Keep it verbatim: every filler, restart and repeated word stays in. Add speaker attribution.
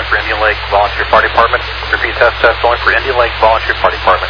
Speaker 1: going for Indian Lake Volunteer Fire Department. Repeat, test, test, going for Indian Lake Volunteer Fire Department.